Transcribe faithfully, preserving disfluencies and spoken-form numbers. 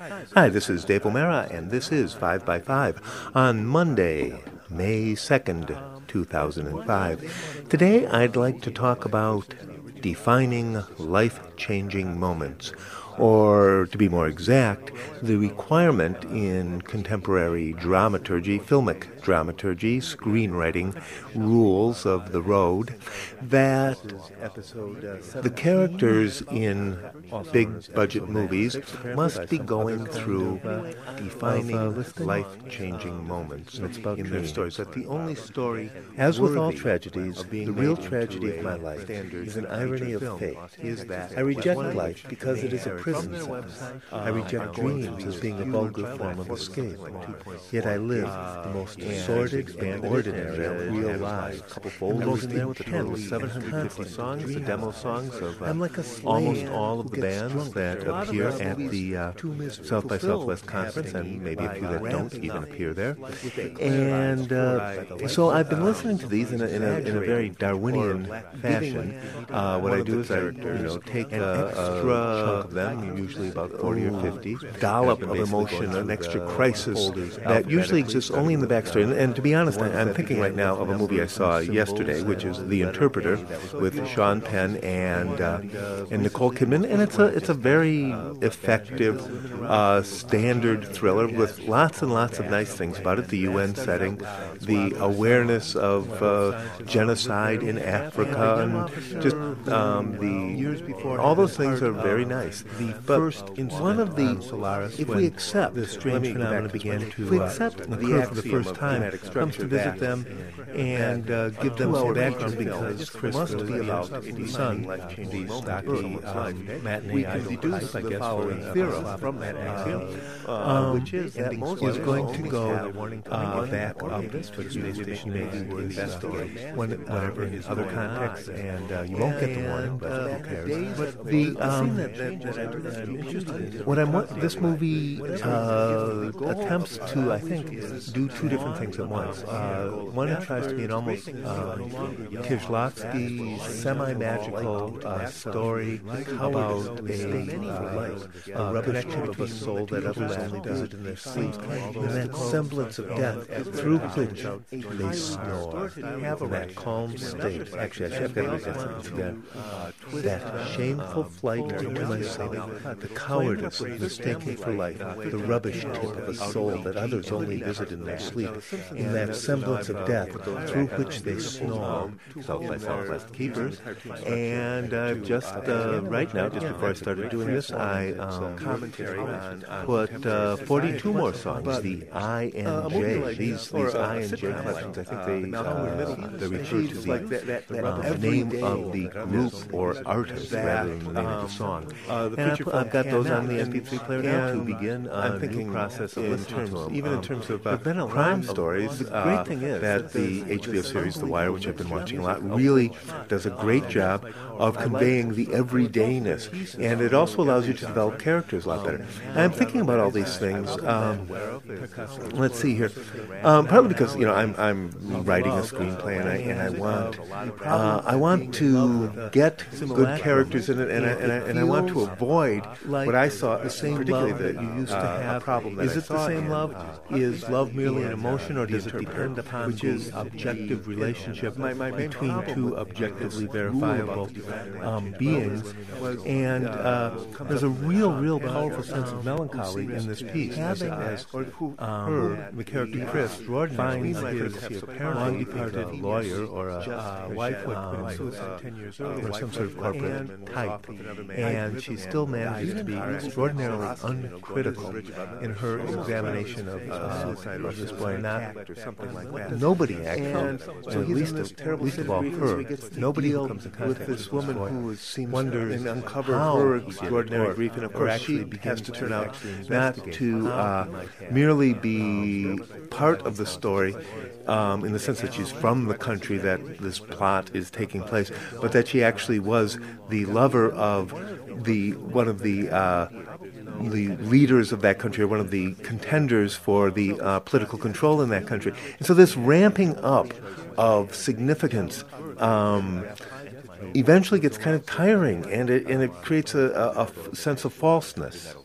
Hi, this is Dave O'Mara, and this is five by five on Monday, May second, two thousand five. Today, I'd like to talk about defining life-changing moments, or to be more exact, the requirement in contemporary dramaturgy, filmic dramaturgy, screenwriting rules of the road, that the characters in big budget movies must be going through defining life-changing moments in their stories. That the only story, as with all tragedies, the real tragedy of my life is an irony of fate. I reject life because it is a prison sentence. I reject dreams as being a vulgar form of escape. Yet I live the most sordid and ordinary of real lives. and goes in there with a total of seven hundred fifty songs, the demo songs of uh, I'm like a slave almost all of who the gets bands drunk. that A lot of appear us at movies the uh, too miserable, South by fulfilled, Southwest conference, and maybe a few that don't even appear there. With And uh, so I've been listening to these in a, in a, in a very Darwinian fashion. Uh, what I do is I you know take a, a chunk of them, usually about forty or fifty, dollop of emotion, an extra crisis that usually exists only in the backstory. And, and to be honest, I, I'm thinking right now of a movie I saw yesterday, which is The Interpreter, with Sean Penn and uh, and Nicole Kidman, and it's a it's a very effective uh, standard thriller with lots and lots of nice things about it. The U N setting, the awareness of uh, genocide in Africa, and just um, the all those things are very nice. But one of the if we accept the strange phenomena began to if we uh, accept occur for the axiom first of time, thematic comes to structure visit that them and uh, give them some background because it Chris must was be about the son, life-changing the moments stocky in uh, life. matinee We can idol deduce type, I the guess, following for uh, theorem Slavic from that axiom, uh, uh, um, which is that most is of going us to always go have a warning coming uh, in back or up in to this the space space station station maybe maybe in with that uh, story, when, whenever in his other going contexts, on. and uh, you won't get the warning, but uh, who cares? But The the um, scene that, that, that, I, that I'm interested in, what I'm wa- this movie uh, attempts to, I think, do two different things at once. Uh, one, it tries to be an almost uh, Kieślowski, semi-magical uh, story about a, uh, a rubbish tip of a soul that others only visit in their sleep, and that semblance of death through which they snore in that calm state. Actually, I should have got to get something again. That shameful flight into my soul, the cowardice mistaken for life, the rubbish tip of a soul that others only visit in their sleep, in that semblance of death through which they snore. South by Southwest Keepers. And uh, just uh, right now, just before I started doing this, I um, put uh, forty-two more songs, the I N J. These, these I N J collections, I think they, uh, they refer to the uh, name of the group or artist rather than the name of the song. And I put, I've got those on the M P three player now to begin a new process of in terms, even in terms of uh, crime stories. The great thing is that the H B O series The Wire, which I've been watching a lot, really does a great job of conveying the everydayness, and it also allows you to develop characters a lot better. And I'm thinking about all these things. Um, let's see here. Um, partly because you know I'm I'm writing a screenplay and I and I want uh, I want to get good characters in it, and I, and I, and I want to avoid what I saw, particularly the you used to uh, have. problem that Is I it the saw same in, love? uh, Is love merely an and, emotion, or uh, does the it depend upon which is the objective the, relationship my, my main between problem two with objectively this rule verifiable about the um, beings? And uh, there's a real, real powerful sense of melancholy in this piece. As, as um, her, the character Chris, finds his long-departed lawyer or a uh, wife who had committed suicide ten years earlier, or some sort of corporate type, and she still manages to be extraordinarily uncritical in her examination of, uh, of this boy. Not nobody actually, so at least of, least of all her, nobody who comes in contact with this woman who seems wonders and uncover her extraordinary grief, and of course she has to turn out not to uh, merely be part of the story um, in the sense that she's from the country that this plot is taking place, but that she actually was the lover of the one of the uh, the leaders of that country, or one of the contenders for the uh, political control in that country. And so this ramping up of significance um, eventually gets kind of tiring, and it and it creates a, a, a sense of falseness.